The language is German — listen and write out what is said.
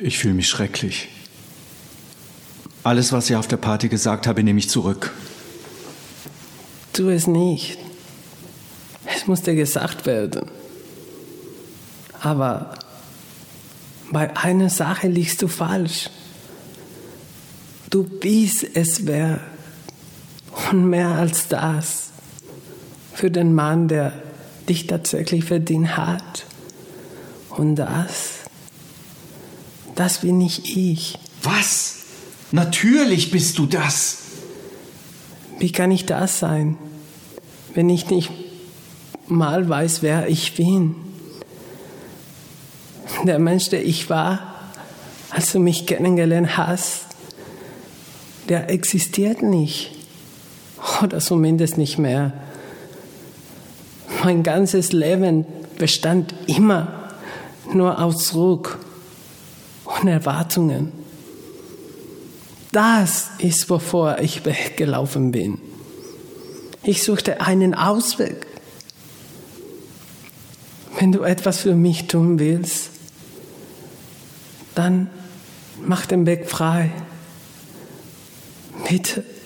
Ich fühle mich schrecklich. Alles, was ich auf der Party gesagt habe, nehme ich zurück. Tu es nicht. Es musste gesagt werden. Aber bei einer Sache liegst du falsch. Du bist es wert. Und mehr als das. Für den Mann, der dich tatsächlich verdient hat. Und das bin nicht ich. Was? Natürlich bist du das. Wie kann ich das sein, wenn ich nicht mal weiß, wer ich bin? Der Mensch, der ich war, als du mich kennengelernt hast, der existiert nicht. Oder zumindest nicht mehr. Mein ganzes Leben bestand immer nur aus Druck und Erwartungen. Das ist, wovor ich weggelaufen bin. Ich suchte einen Ausweg. Wenn du etwas für mich tun willst, dann mach den Weg frei. Bitte.